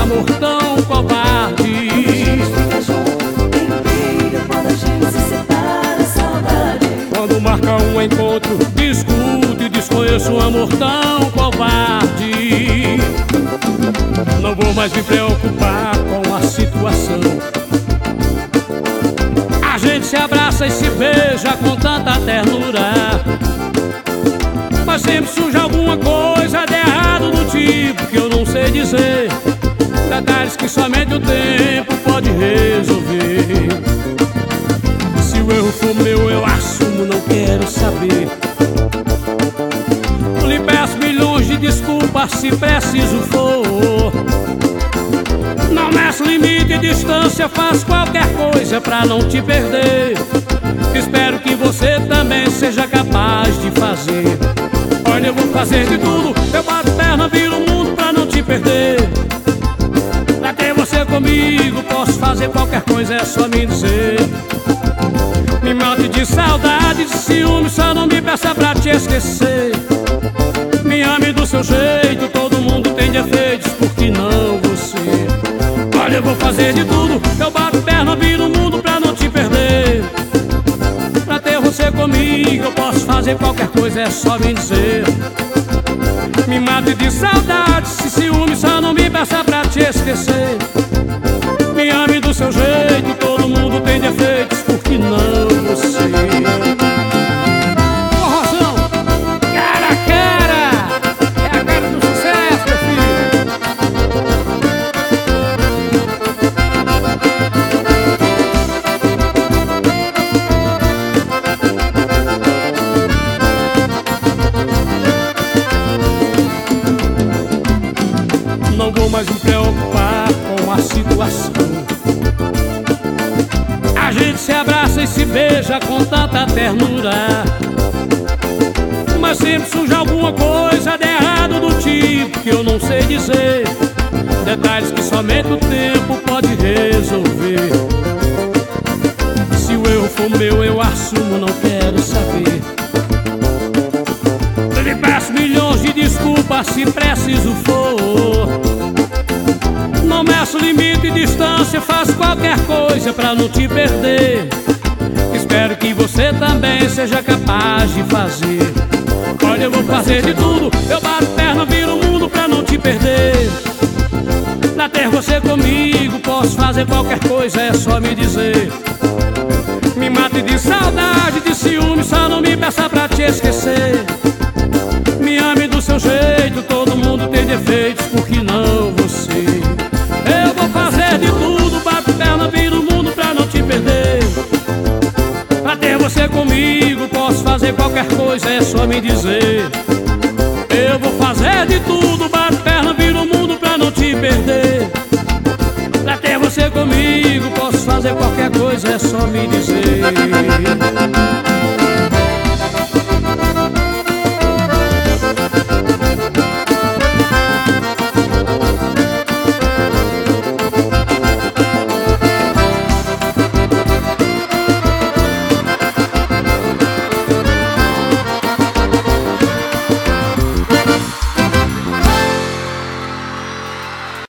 amor tão covarde. Fica junto, tem briga quando a gente se separa, saudade. Quando marca um encontro, discute e desconheço um amor tão covarde. Não vou mais me preocupar com a situação. A gente se abraça e se beija com tanta ternura, mas sempre surge alguma coisa de errado no tipo que eu não sei dizer. Detalhes que somente o tempo pode resolver. Se o erro for meu, eu assumo, não quero saber. Lhe peço milhões de desculpas se preciso for. Não meço limite e distância, faço qualquer coisa pra não te perder. Espero que você também seja capaz de fazer. Olha, eu vou fazer de tudo, eu bato perna, viro o mundo pra não te perder. Pra ter você comigo, posso fazer qualquer coisa, é só me dizer. Me mate de saudade, de ciúme, só não me peça pra te esquecer. Me ame do seu jeito, todo mundo tem defeitos, por que não você? Olha, eu vou fazer de tudo, eu bato perna, viro o mundo pra não te perder. Pra ter você comigo, eu posso fazer qualquer coisa, é só me dizer. Me mate de saudade, se ciúme, só não me peça pra te esquecer. Me ame do seu jeito, todo mundo tem defeitos, por que não você? Forrozão, cara a cara, é a cara do sucesso, meu filho. Não vou mais me preocupar com a situação. A gente se abraça e se beija com tanta ternura, mas sempre surge alguma coisa de errado do tipo que eu não sei dizer. Detalhes que somente o tempo pode resolver. Se o erro for meu, eu assumo, não quero saber. Eu lhe peço milhões de desculpas se preciso for. Não meço limite e distância, faço qualquer coisa pra não te perder. Espero que você também seja capaz de fazer. Olha, eu vou fazer de tudo, eu bato perna, viro o mundo pra não te perder. Pra ter você comigo, posso fazer qualquer coisa, é só me dizer. Me mate de saudade, de ciúme, só não me peça pra te esquecer. Me ame do seu jeito, todo mundo tem defeitos, por que não você? Eu vou fazer de tudo, bato perna, viro o mundo pra não te perder. Pra ter você comigo, posso fazer qualquer coisa, é só me dizer. Eu vou fazer de tudo, bato perna, viro o mundo pra não te perder. Pra ter você comigo, posso fazer qualquer coisa, é só me dizer.